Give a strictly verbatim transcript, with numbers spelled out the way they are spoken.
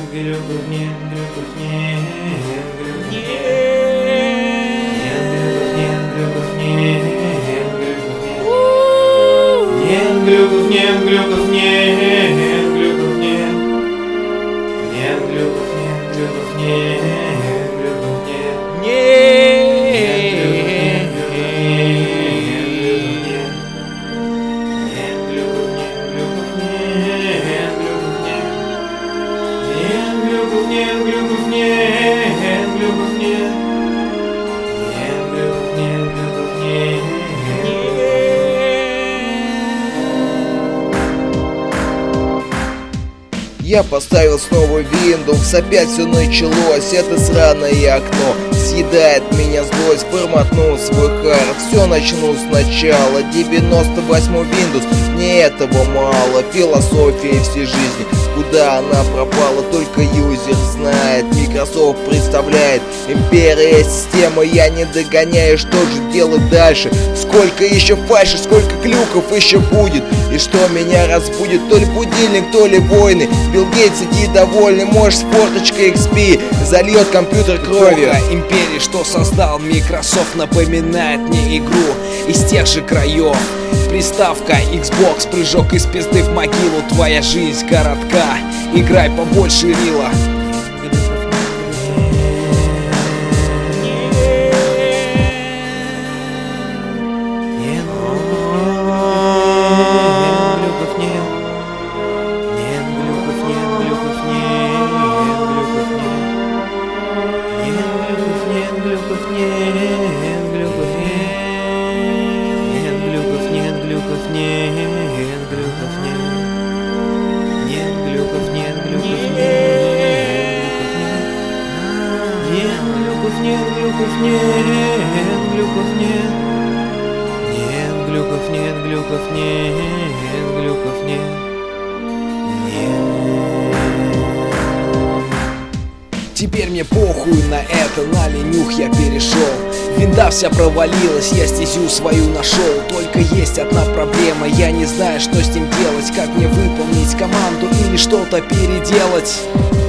глюков нет, глюков нет, глюков нет, глюков нет, глюков нет, глюков нет, глюков нет, глюков нет, нет, глюков нет, глюков нет, глюков нет, нет, глюков нет, глюков нет, глюков нет, нет, глюков нет, глюков нет. Я поставил снова Windows, опять все началось, это сраное окно съедает меня злость, форматнул свой хард, все начну сначала, девяносто восьмой Windows, мне этого мало, философия всей жизни, куда она пропала, только юзер знает, Microsoft представляет, империя система, я не догоняю, что же делать дальше, сколько еще фальши, сколько глюков еще будет, и что меня разбудит, то ли будильник, то ли войны, Билл Гейтс, иди довольный, можешь с форточкой икс пи зальет компьютер кровью. Эпоха империи, что создал Microsoft, напоминает мне игру из тех же краев. Приставка Xbox, прыжок из пизды в могилу, твоя жизнь коротка, играй побольше рила. Нет, глюков нет, глюков нет, нет, глюков нет, глюков нет, глюков нет, нет. Теперь мне похуй на это, на ленюх я перешел. Винда вся провалилась, я стезю свою нашел. Только есть одна проблема, я не знаю, что с ним делать. Как мне выполнить команду или что-то переделать.